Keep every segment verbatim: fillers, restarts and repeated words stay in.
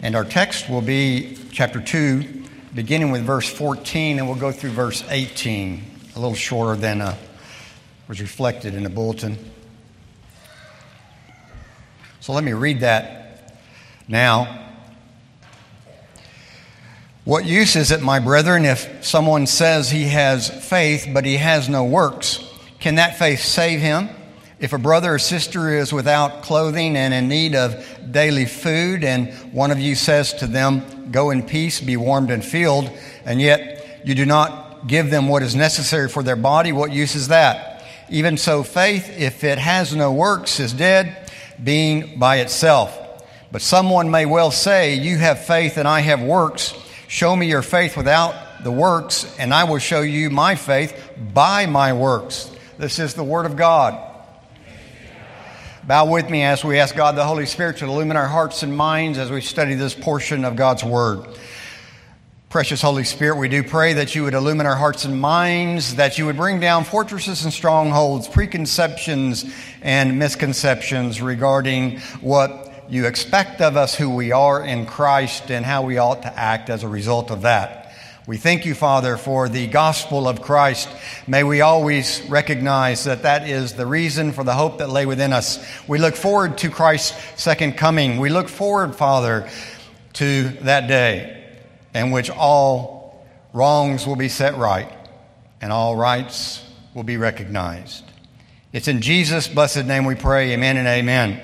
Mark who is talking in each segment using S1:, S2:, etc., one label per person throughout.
S1: And our text will be chapter two, beginning with verse fourteen, and we'll go through verse eighteen, a little shorter than uh, was reflected in the bulletin. So let me read that now. What use is it, my brethren, if someone says he has faith, but he has no works? Can that faith save him? If a brother or sister is without clothing and in need of daily food, and one of you says to them, "Go in peace, be warmed and filled," and yet you do not give them what is necessary for their body, what use is that? Even so, faith, if it has no works, is dead, being by itself. But someone may well say, "You have faith and I have works. Show me your faith without the works, and I will show you my faith by my works." This is the Word of God. Bow with me as we ask God the Holy Spirit to illumine our hearts and minds as we study this portion of God's Word. Precious Holy Spirit, we do pray that you would illumine our hearts and minds, that you would bring down fortresses and strongholds, preconceptions and misconceptions regarding what you expect of us, who we are in Christ, and how we ought to act as a result of that. We thank you, Father, for the gospel of Christ. May we always recognize that that is the reason for the hope that lay within us. We look forward to Christ's second coming. We look forward, Father, to that day in which all wrongs will be set right and all rights will be recognized. It's in Jesus' blessed name we pray. Amen and amen.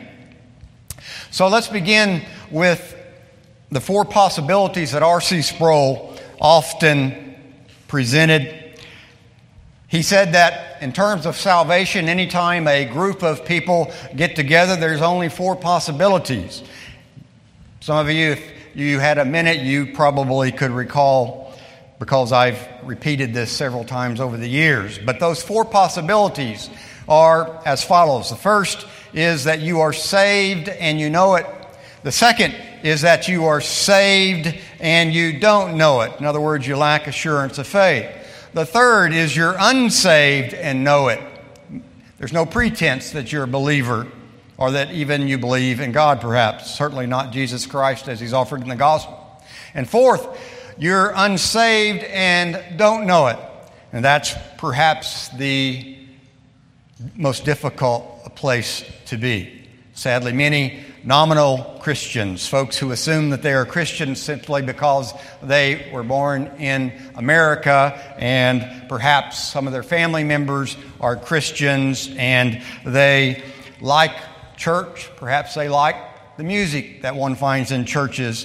S1: So let's begin with the four possibilities that R C Sproul often presented. He said that in terms of salvation, anytime a group of people get together, there's only four possibilities. Some of you, if you had a minute, you probably could recall, because I've repeated this several times over the years. But those four possibilities are as follows. The first is that you are saved and you know it. The second is that you are saved and you don't know it. In other words, you lack assurance of faith. The third is you're unsaved and know it. There's no pretense that you're a believer, or that even you believe in God, perhaps. Certainly not Jesus Christ as He's offered in the gospel. And fourth, you're unsaved and don't know it. And that's perhaps the most difficult place to be. Sadly, many nominal Christians, folks who assume that they are Christians simply because they were born in America, and perhaps some of their family members are Christians and they like church, perhaps they like the music that one finds in churches.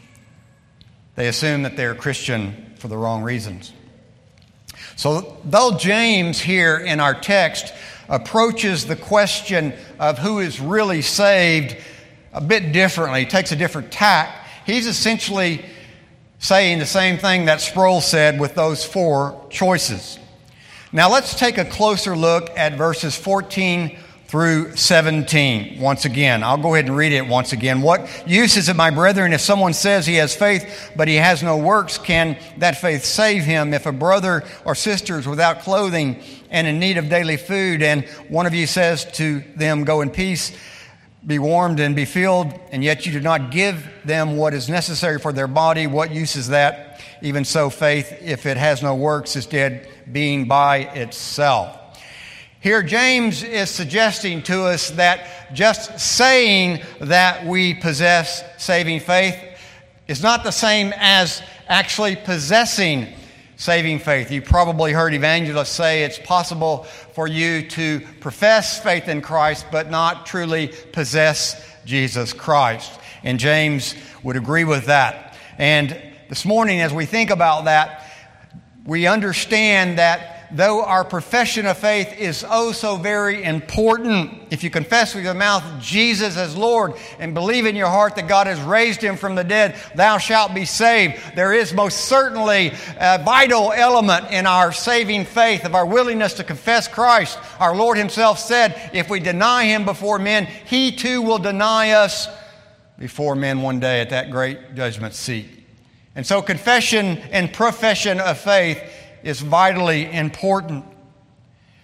S1: They assume that they're Christian for the wrong reasons. So though James here in our text approaches the question of who is really saved a bit differently, takes a different tack, he's essentially saying the same thing that Sproul said with those four choices. Now let's take a closer look at verses fourteen through seventeen. Once again, I'll go ahead and read it once again. What use is it, my brethren, if someone says he has faith, but he has no works? Can that faith save him? If a brother or sister is without clothing and in need of daily food, and one of you says to them, "Go in peace, be warmed and be filled," and yet you do not give them what is necessary for their body, what use is that? Even so, faith, if it has no works, is dead, being by itself. Here, James is suggesting to us that just saying that we possess saving faith is not the same as actually possessing saving faith. You probably heard evangelists say it's possible for you to profess faith in Christ but not truly possess Jesus Christ. And James would agree with that. And this morning, as we think about that, we understand that though our profession of faith is oh so very important, if you confess with your mouth Jesus as Lord and believe in your heart that God has raised Him from the dead, thou shalt be saved. There is most certainly a vital element in our saving faith of our willingness to confess Christ. Our Lord Himself said, if we deny Him before men, He too will deny us before men one day at that great judgment seat. And so confession and profession of faith is vitally important.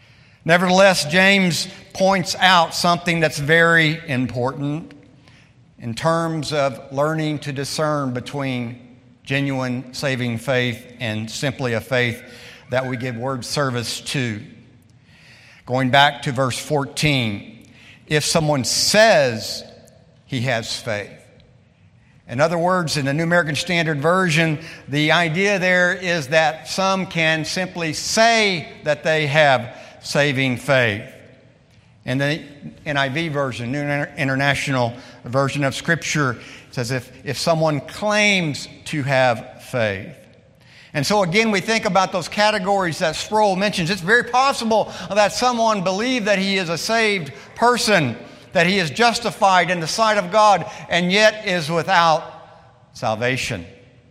S1: Nevertheless, James points out something that's very important. in terms of learning to discern between genuine saving faith and simply a faith that we give word service to. Going back to verse fourteen, if someone says he has faith. In other words, in the New American Standard Version, the idea there is that some can simply say that they have saving faith. In the N I V version, New International Version of Scripture, it says if, if someone claims to have faith. And so again, we think about those categories that Sproul mentions. It's very possible that someone believed that he is a saved person, that he is justified in the sight of God, and yet is without salvation,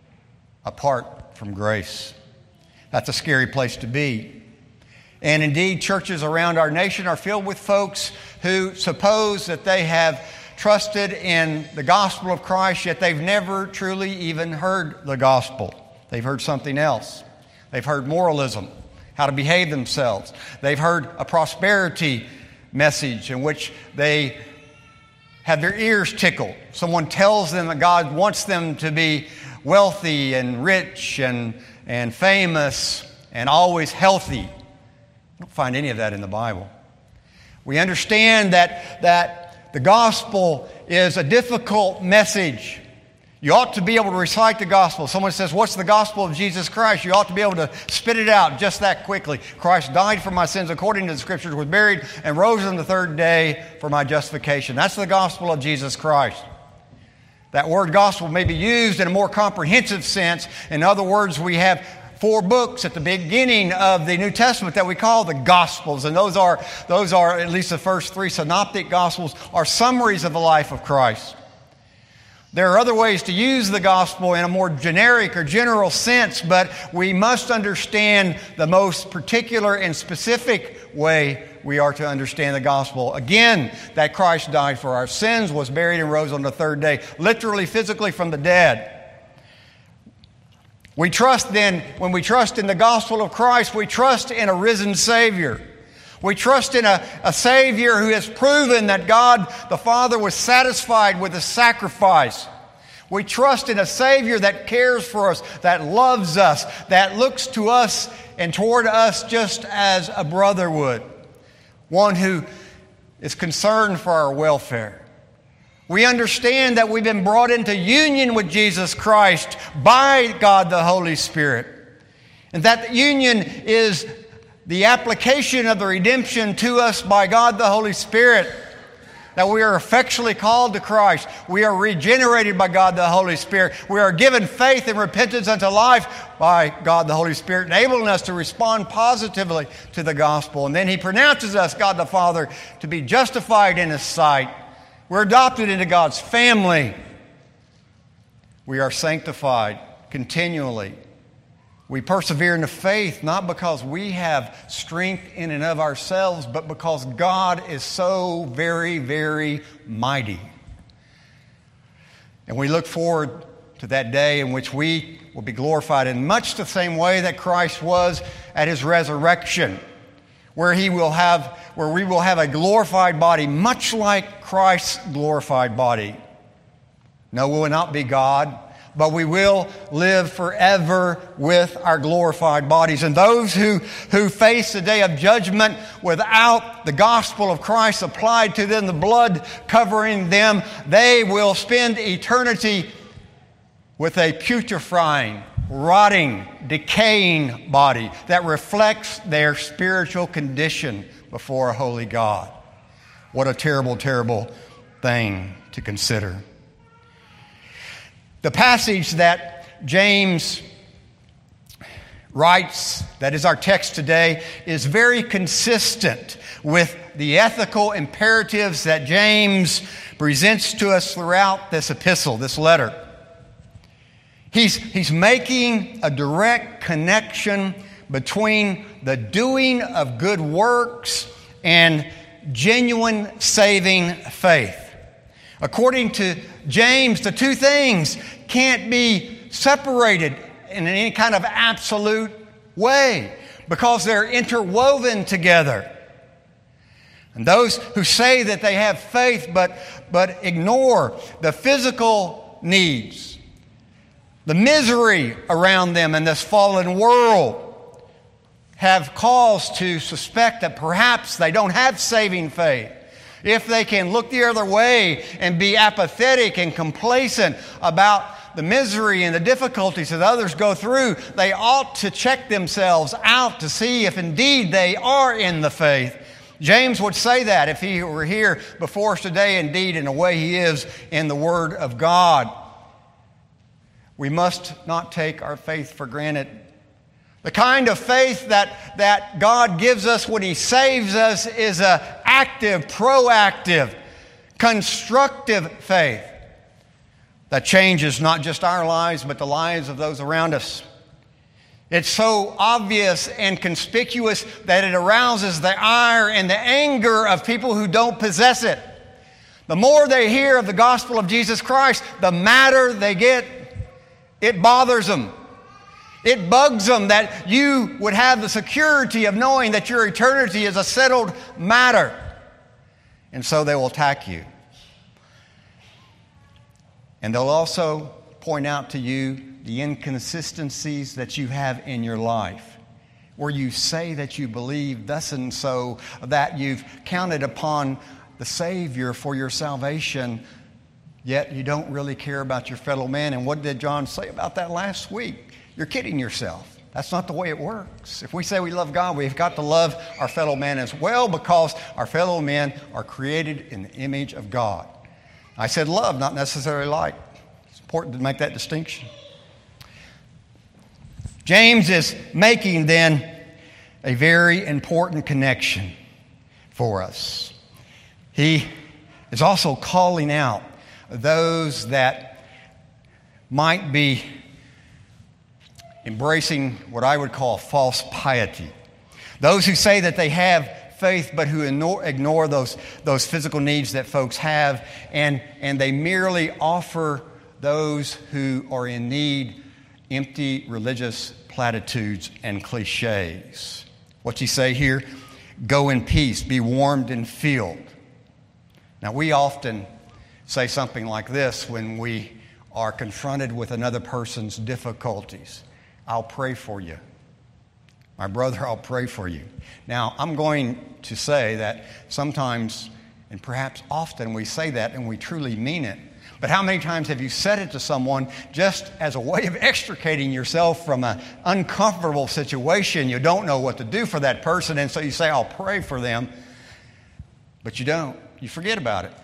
S1: apart from grace. That's a scary place to be. And indeed, churches around our nation are filled with folks who suppose that they have trusted in the gospel of Christ, yet they've never truly even heard the gospel. They've heard something else. They've heard moralism, how to behave themselves. They've heard a prosperity message in which they have their ears tickled. Someone tells them that God wants them to be wealthy and rich and, and famous and always healthy. I don't find any of that in the Bible. We understand that, that the gospel is a difficult message. You ought to be able to recite the gospel. Someone says, what's the gospel of Jesus Christ? You ought to be able to spit it out just that quickly. Christ died for my sins according to the Scriptures, was buried, and rose on the third day for my justification. That's the gospel of Jesus Christ. That word gospel may be used in a more comprehensive sense. In other words, we have four books at the beginning of the New Testament that we call the Gospels. And those are, those are, at least the first three synoptic Gospels, are summaries of the life of Christ. There are other ways to use the gospel in a more generic or general sense, but we must understand the most particular and specific way we are to understand the gospel. Again, that Christ died for our sins, was buried and rose on the third day, literally, physically from the dead. We trust then, when we trust in the gospel of Christ, we trust in a risen Savior. We trust in a, a Savior who has proven that God the Father was satisfied with the sacrifice. We trust in a Savior that cares for us, that loves us, that looks to us and toward us just as a brother would. One who is concerned for our welfare. We understand that we've been brought into union with Jesus Christ by God the Holy Spirit. And that union is the application of the redemption to us by God the Holy Spirit, that we are effectually called to Christ. We are regenerated by God the Holy Spirit. We are given faith and repentance unto life by God the Holy Spirit, enabling us to respond positively to the gospel. And then He pronounces us, God the Father, to be justified in His sight. We're adopted into God's family. We are sanctified continually. We persevere in the faith, not because we have strength in and of ourselves, but because God is so very, very mighty. And we look forward to that day in which we will be glorified in much the same way that Christ was at His resurrection, where He will have, where we will have a glorified body, much like Christ's glorified body. No, we will not be God, but we will live forever with our glorified bodies. And those who, who face the day of judgment without the gospel of Christ applied to them, the blood covering them, they will spend eternity with a putrefying, rotting, decaying body that reflects their spiritual condition before a holy God. What a terrible, terrible thing to consider. The passage that James writes, that is our text today, is very consistent with the ethical imperatives that James presents to us throughout this epistle, this letter. He's, he's making a direct connection between the doing of good works and genuine saving faith. According to James, the two things can't be separated in any kind of absolute way because they're interwoven together. And those who say that they have faith but, but ignore the physical needs, the misery around them in this fallen world, have cause to suspect that perhaps they don't have saving faith. If they can look the other way and be apathetic and complacent about the misery and the difficulties that others go through, they ought to check themselves out to see if indeed they are in the faith. James would say that if he were here before us today, indeed, in a way he is in the Word of God. We must not take our faith for granted. The kind of faith that, that God gives us when He saves us is an active, proactive, constructive faith that changes not just our lives, but the lives of those around us. It's so obvious and conspicuous that it arouses the ire and the anger of people who don't possess it. The more they hear of the gospel of Jesus Christ, the madder they get. It bothers them. It bugs them that you would have the security of knowing that your eternity is a settled matter. And so they will attack you. And they'll also point out to you the inconsistencies that you have in your life, where you say that you believe thus and so, that you've counted upon the Savior for your salvation, yet you don't really care about your fellow man. And what did John say about that last week? You're kidding yourself. That's not the way it works. If we say we love God, we've got to love our fellow man as well, because our fellow men are created in the image of God. I said love, not necessarily like. It's important to make that distinction. James is making then a very important connection for us. He is also calling out those that might be embracing what I would call false piety. Those who say that they have faith but who ignore, ignore those, those physical needs that folks have, and, and they merely offer those who are in need empty religious platitudes and cliches. What's he say here? Go in peace, be warmed and filled. Now, we often say something like this when we are confronted with another person's difficulties. I'll pray for you. My brother, I'll pray for you. Now, I'm going to say that sometimes, and perhaps often, we say that and we truly mean it. But how many times have you said it to someone just as a way of extricating yourself from an uncomfortable situation? You don't know what to do for that person, and so you say, I'll pray for them. But you don't. You forget about it.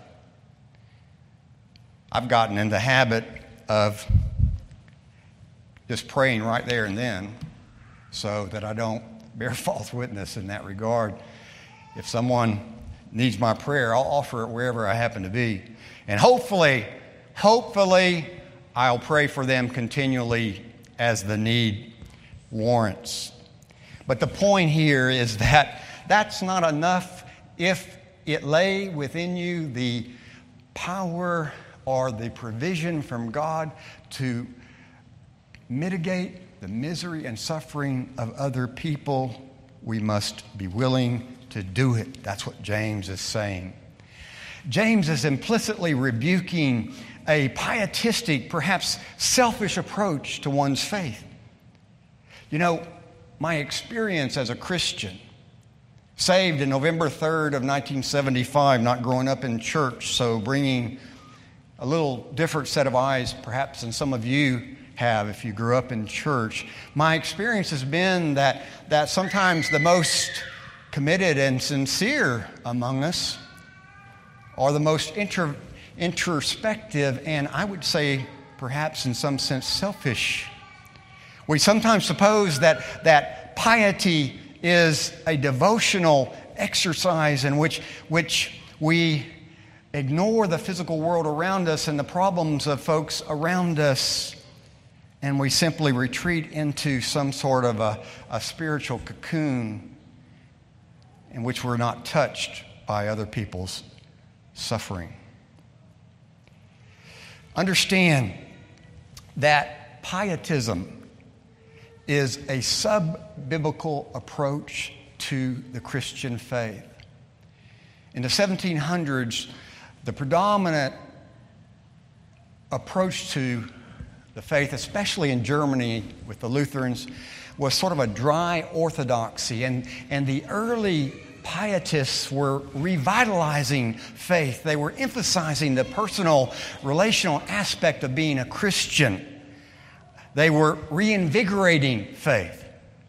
S1: I've gotten in the habit of just praying right there and then so that I don't bear false witness in that regard. If someone needs my prayer, I'll offer it wherever I happen to be. And hopefully, hopefully, I'll pray for them continually as the need warrants. But the point here is that that's not enough if it lay within you the power or the provision from God to mitigate the misery and suffering of other people. We must be willing to do it. That's what James is saying. James is implicitly rebuking a pietistic, perhaps selfish approach to one's faith. You know, my experience as a Christian, saved in November third of nineteen seventy-five, not growing up in church, so bringing a little different set of eyes perhaps than some of you have if you grew up in church. My experience has been that, that sometimes the most committed and sincere among us are the most inter, introspective and I would say perhaps in some sense selfish. We sometimes suppose that, that piety is a devotional exercise in which, which we ignore the physical world around us and the problems of folks around us, and we simply retreat into some sort of a, a spiritual cocoon in which we're not touched by other people's suffering. Understand that pietism is a sub-biblical approach to the Christian faith. In the seventeen hundreds, the predominant approach to the faith, especially in Germany with the Lutherans, was sort of a dry orthodoxy. And, and the early pietists were revitalizing faith. They were emphasizing the personal, relational aspect of being a Christian. They were reinvigorating faith.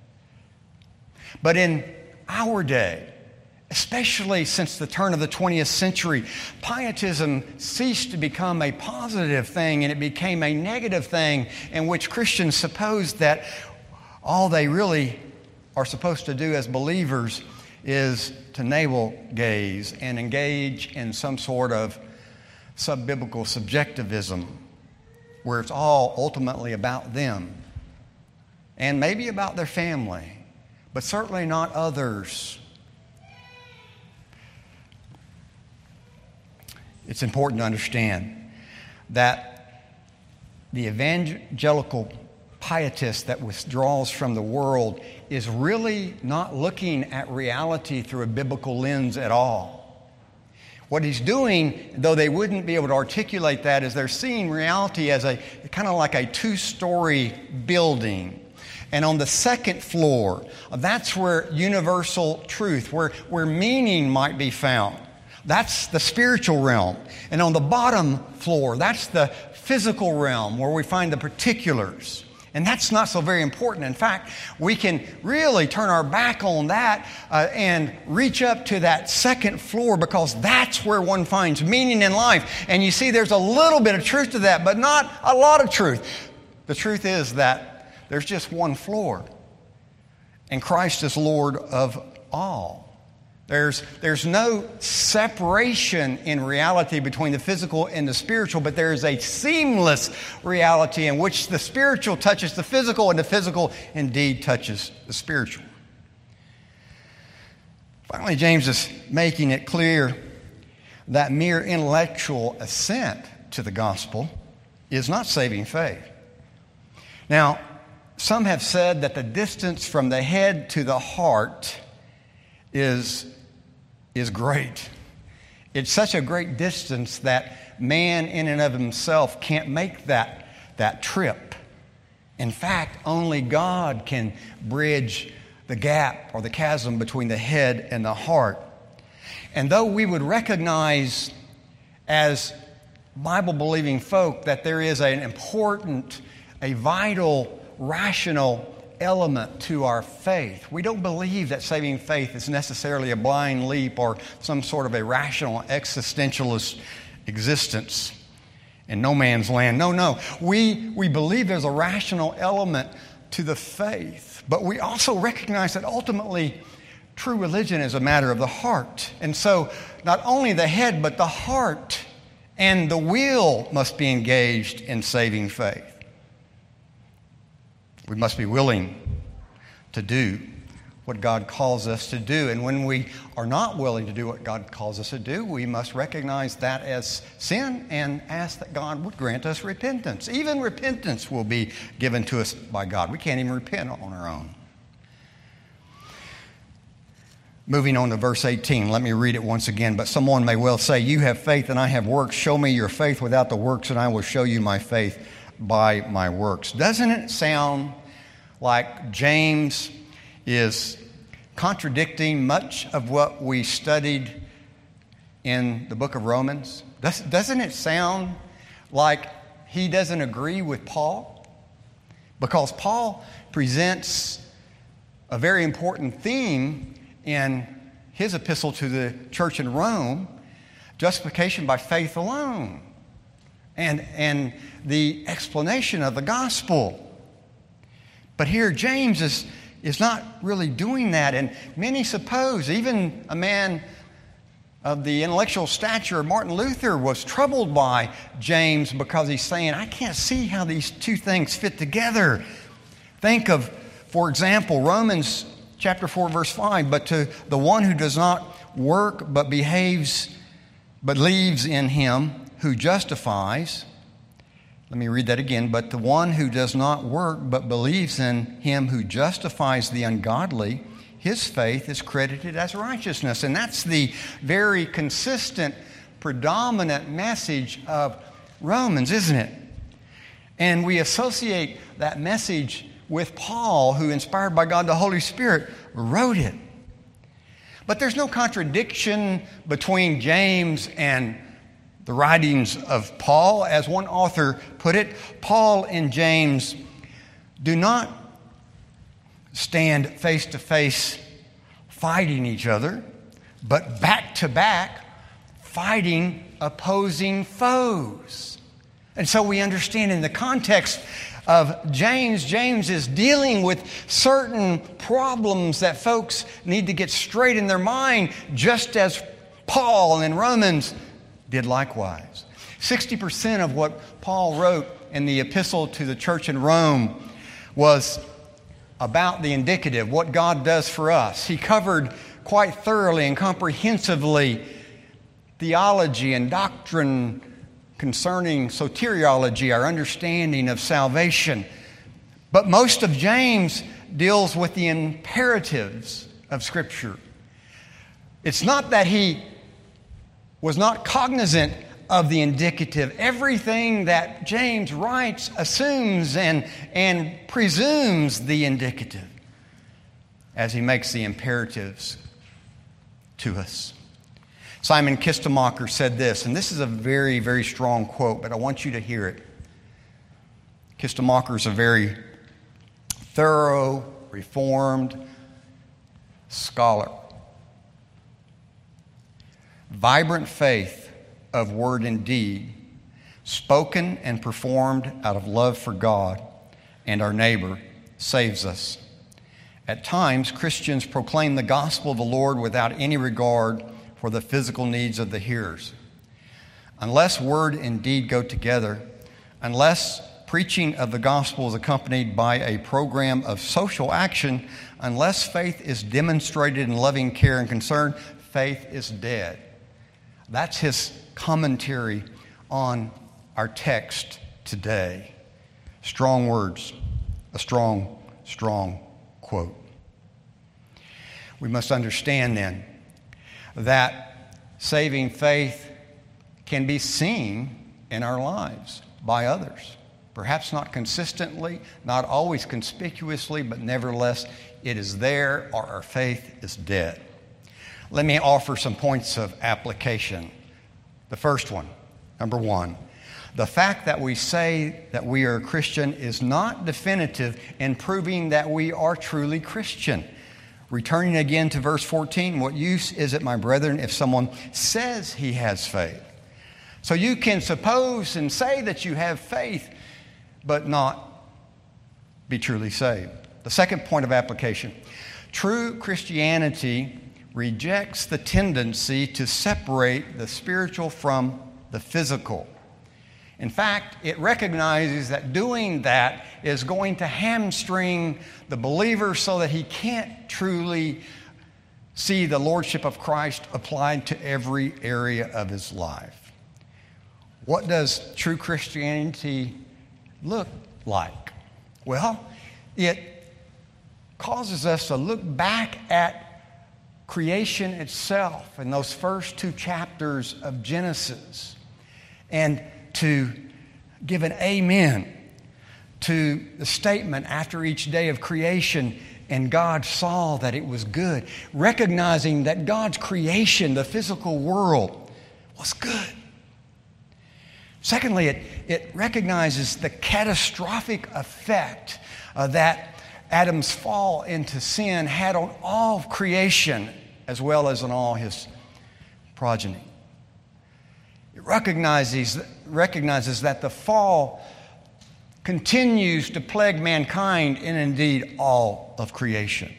S1: But in our day, especially since the turn of the twentieth century, pietism ceased to become a positive thing and it became a negative thing in which Christians supposed that all they really are supposed to do as believers is to navel gaze and engage in some sort of sub-biblical subjectivism where it's all ultimately about them and maybe about their family, but certainly not others. It's important to understand that the evangelical pietist that withdraws from the world is really not looking at reality through a biblical lens at all. What he's doing, though they wouldn't be able to articulate that, is they're seeing reality as a kind of like a two-story building. And on the second floor, that's where universal truth, where, where meaning might be found. That's the spiritual realm. And on the bottom floor, that's the physical realm where we find the particulars. And that's not so very important. In fact, we can really turn our back on that uh, and reach up to that second floor because that's where one finds meaning in life. And you see, there's a little bit of truth to that, but not a lot of truth. The truth is that there's just one floor, and Christ is Lord of all. There's, there's no separation in reality between the physical and the spiritual, but there is a seamless reality in which the spiritual touches the physical and the physical indeed touches the spiritual. Finally, James is making it clear that mere intellectual assent to the gospel is not saving faith. Now, some have said that the distance from the head to the heart is is great. It's such a great distance that man in and of himself can't make that, that trip. In fact, only God can bridge the gap or the chasm between the head and the heart. And though we would recognize as Bible-believing folk that there is an important, a vital, rational element to our faith, we don't believe that saving faith is necessarily a blind leap or some sort of a rational existentialist existence in no man's land. No, no. We, we believe there's a rational element to the faith, but we also recognize that ultimately true religion is a matter of the heart. And so not only the head, but the heart and the will must be engaged in saving faith. We must be willing to do what God calls us to do. And when we are not willing to do what God calls us to do, we must recognize that as sin and ask that God would grant us repentance. Even repentance will be given to us by God. We can't even repent on our own. Moving on to verse eighteen, let me read it once again. But someone may well say, you have faith and I have works. Show me your faith without the works and I will show you my faith by my works. Doesn't it sound like James is contradicting much of what we studied in the book of Romans? Doesn't it sound like he doesn't agree with Paul? Because Paul presents a very important theme in his epistle to the church in Rome, justification by faith alone. And, and the explanation of the gospel. But here James is, is not really doing that. And many suppose, even a man of the intellectual stature of Martin Luther was troubled by James because he's saying, I can't see how these two things fit together. Think of, for example, Romans chapter four, verse five, but to the one who does not work but behaves, but believes in him who justifies, let me read that again, but the one who does not work but believes in him who justifies the ungodly, his faith is credited as righteousness. And that's the very consistent, predominant message of Romans, isn't it? And we associate that message with Paul, who, inspired by God the Holy Spirit, wrote it. But there's no contradiction between James and the writings of Paul. As one author put it, Paul and James do not stand face to face fighting each other, but back to back fighting opposing foes. And so we understand in the context of James, James is dealing with certain problems that folks need to get straight in their mind, just as Paul in Romans did likewise. sixty percent of what Paul wrote in the epistle to the church in Rome was about the indicative, what God does for us. He covered quite thoroughly and comprehensively theology and doctrine concerning soteriology, our understanding of salvation. But most of James deals with the imperatives of Scripture. It's not that he was not cognizant of the indicative. Everything that James writes assumes and, and presumes the indicative as he makes the imperatives to us. Simon Kistemacher said this, and this is a very, very strong quote, but I want you to hear it. Kistemacher is a very thorough, reformed scholar. Vibrant faith of word and deed, spoken and performed out of love for God and our neighbor, saves us. At times, Christians proclaim the gospel of the Lord without any regard for the physical needs of the hearers. Unless word and deed go together, unless preaching of the gospel is accompanied by a program of social action, unless faith is demonstrated in loving care and concern, faith is dead. That's his commentary on our text today. Strong words, a strong, strong quote. We must understand then that saving faith can be seen in our lives by others. Perhaps not consistently, not always conspicuously, but nevertheless, it is there or our faith is dead. Let me offer some points of application. The first one, number one, the fact that we say that we are a Christian is not definitive in proving that we are truly Christian. Returning again to verse fourteen, what use is it, my brethren, if someone says he has faith? So you can suppose and say that you have faith, but not be truly saved. The second point of application, true Christianity rejects the tendency to separate the spiritual from the physical. In fact, it recognizes that doing that is going to hamstring the believer so that he can't truly see the lordship of Christ applied to every area of his life. What does true Christianity look like? Well, it causes us to look back at creation itself in those first two chapters of Genesis and to give an amen to the statement after each day of creation, and God saw that it was good, recognizing that God's creation, the physical world, was good. Secondly, it, it recognizes the catastrophic effect uh, that Adam's fall into sin had on all of creation as well as on all his progeny. It recognizes, recognizes that the fall continues to plague mankind and indeed all of creation.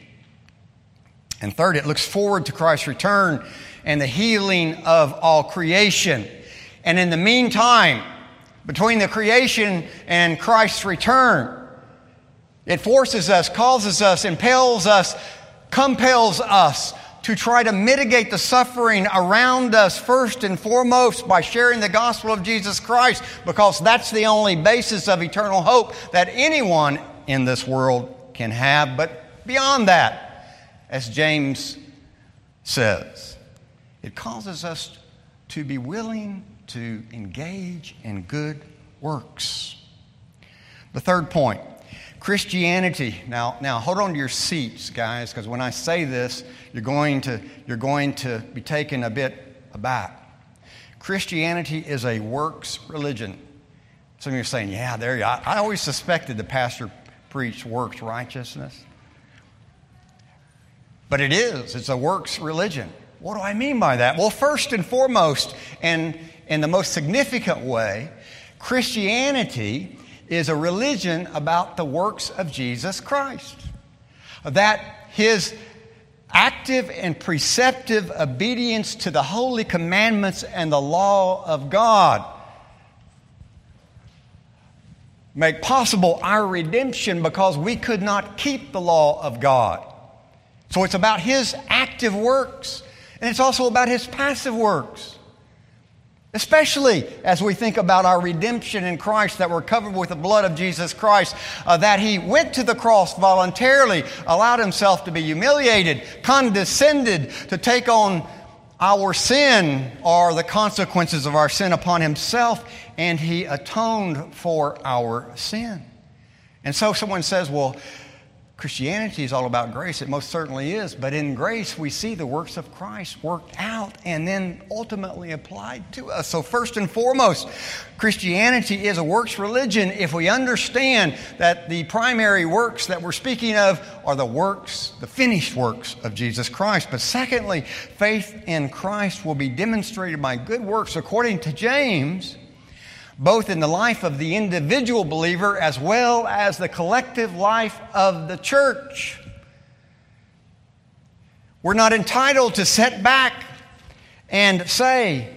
S1: And third, it looks forward to Christ's return and the healing of all creation. And in the meantime, between the creation and Christ's return, it forces us, causes us, impels us, compels us to try to mitigate the suffering around us first and foremost by sharing the gospel of Jesus Christ, because that's the only basis of eternal hope that anyone in this world can have. But beyond that, as James says. It causes us to be willing to engage in good works. The third point, Christianity. Now, now hold on to your seats, guys, because when I say this, you're going to, you're going to be taken a bit aback. Christianity is a works religion. Some of you are saying, yeah, there you are. I always suspected the pastor preached works righteousness. But it is. It's a works religion. What do I mean by that? Well, first and foremost, and in the most significant way, Christianity is a religion about the works of Jesus Christ. That His active and preceptive obedience to the holy commandments and the law of God make possible our redemption because we could not keep the law of God. So it's about His active works, and it's also about His passive works. Especially as we think about our redemption in Christ, that we're covered with the blood of Jesus Christ, uh, that He went to the cross voluntarily, allowed Himself to be humiliated, condescended to take on our sin or the consequences of our sin upon Himself, and He atoned for our sin. And so someone says, well, Christianity is all about grace. It most certainly is. But in grace, we see the works of Christ worked out and then ultimately applied to us. So first and foremost, Christianity is a works religion if we understand that the primary works that we're speaking of are the works, the finished works of Jesus Christ. But secondly, faith in Christ will be demonstrated by good works, according to James, both in the life of the individual believer as well as the collective life of the church. We're not entitled to sit back and say,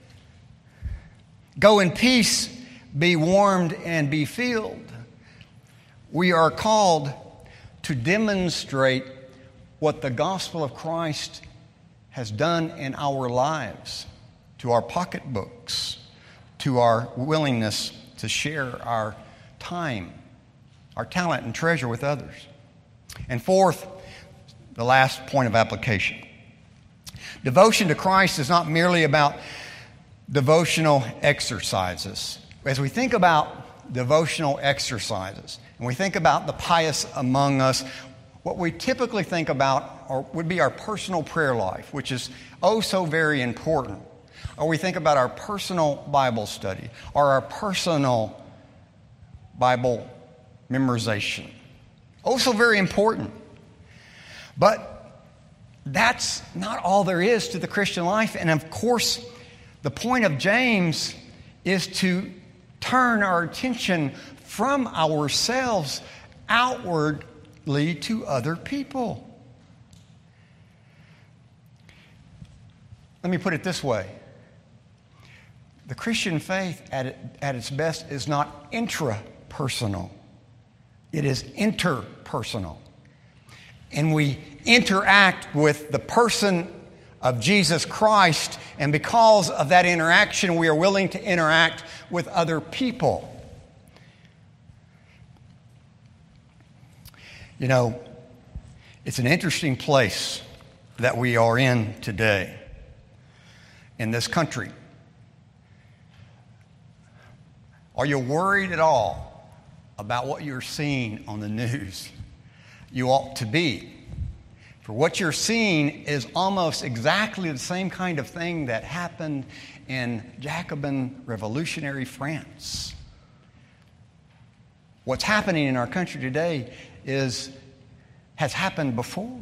S1: go in peace, be warmed, and be filled. We are called to demonstrate what the gospel of Christ has done in our lives, to our pocketbooks, to our willingness to share our time, our talent and treasure with others. And fourth, the last point of application. Devotion to Christ is not merely about devotional exercises. As we think about devotional exercises, and we think about the pious among us, what we typically think about are, would be our personal prayer life, which is oh so very important. Or we think about our personal Bible study or our personal Bible memorization. Also very important. But that's not all there is to the Christian life. And of course, the point of James is to turn our attention from ourselves outwardly to other people. Let me put it this way. The Christian faith at, it, at its best is not intrapersonal. It is interpersonal. And we interact with the person of Jesus Christ, and because of that interaction, we are willing to interact with other people. You know, it's an interesting place that we are in today, in this country. Are you worried at all about what you're seeing on the news? You ought to be. For what you're seeing is almost exactly the same kind of thing that happened in Jacobin revolutionary France. What's happening in our country today is has happened before.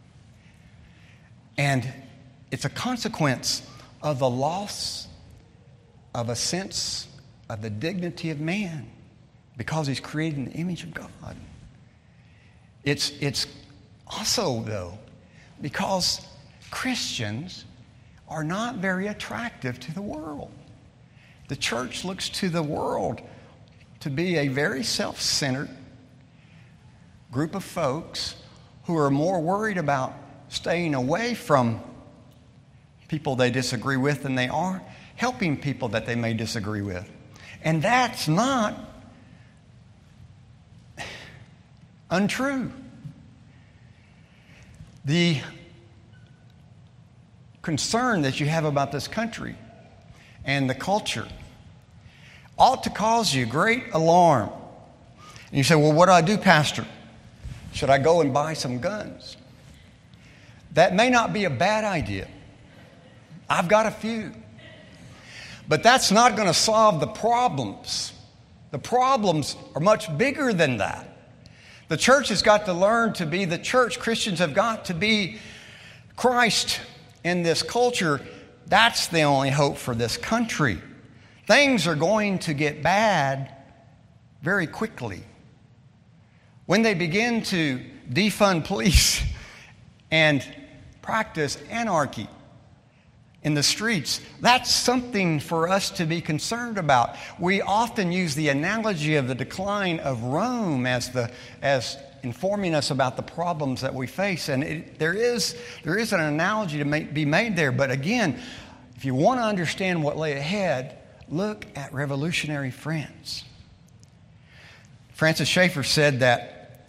S1: And it's a consequence of the loss of a sense of the dignity of man because he's created in the image of God. It's, it's also, though, because Christians are not very attractive to the world. The church looks to the world to be a very self-centered group of folks who are more worried about staying away from people they disagree with than they are helping people that they may disagree with. And that's not untrue. The concern that you have about this country and the culture ought to cause you great alarm. And you say, well, what do I do, Pastor? Should I go and buy some guns? That may not be a bad idea. I've got a few. But that's not going to solve the problems. The problems are much bigger than that. The church has got to learn to be the church. Christians have got to be Christ in this culture. That's the only hope for this country. Things are going to get bad very quickly. When they begin to defund police and practice anarchy in the streets, that's something for us to be concerned about. We often use the analogy of the decline of Rome as the as informing us about the problems that we face, and it, there is there is an analogy to make, be made there. But again, if you want to understand what lay ahead, look at revolutionary France. Francis Schaeffer said that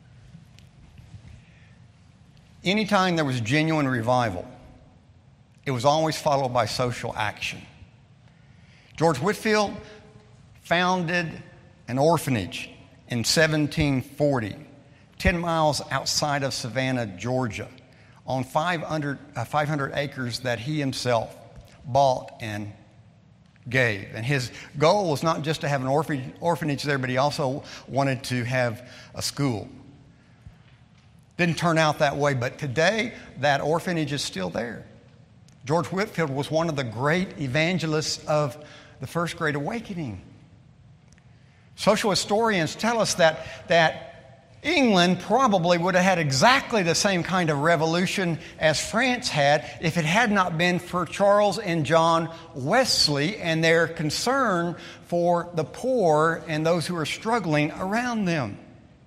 S1: anytime there was genuine revival, it was always followed by social action. George Whitefield founded an orphanage in seventeen forty, ten miles outside of Savannah, Georgia, on five hundred, uh, five hundred acres that he himself bought and gave. And his goal was not just to have an orphan, orphanage there, but he also wanted to have a school. Didn't turn out that way, but today that orphanage is still there. George Whitefield was one of the great evangelists of the First Great Awakening. Social historians tell us that, that England probably would have had exactly the same kind of revolution as France had if it had not been for Charles and John Wesley and their concern for the poor and those who are struggling around them.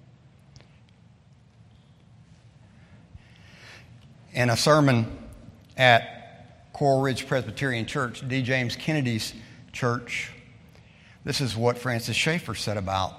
S1: In a sermon at Coral Ridge Presbyterian Church, D. James Kennedy's church, this is what Francis Schaeffer said about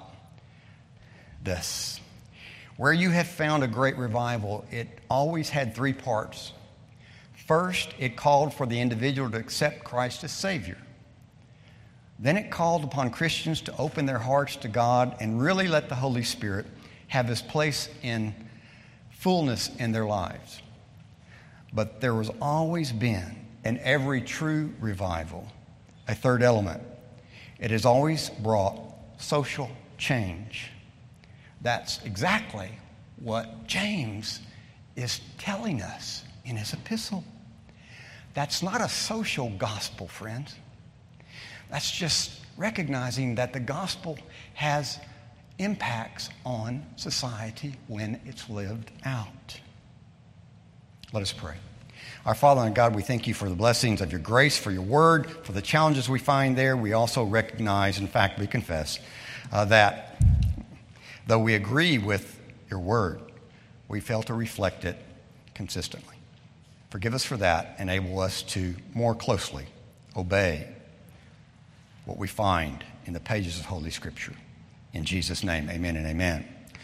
S1: this. Where you have found a great revival, it always had three parts. First, it called for the individual to accept Christ as Savior. Then it called upon Christians to open their hearts to God and really let the Holy Spirit have His place in fullness in their lives. But there was always been, in every true revival, a third element. It has always brought social change. That's exactly what James is telling us in his epistle. That's not a social gospel, friends. That's just recognizing that the gospel has impacts on society when it's lived out. Let us pray. Our Father and God, we thank you for the blessings of your grace, for your word, for the challenges we find there. We also recognize, in fact, we confess uh, that though we agree with your word, we fail to reflect it consistently. Forgive us for that. Enable us to more closely obey what we find in the pages of Holy Scripture. In Jesus' name, amen and amen.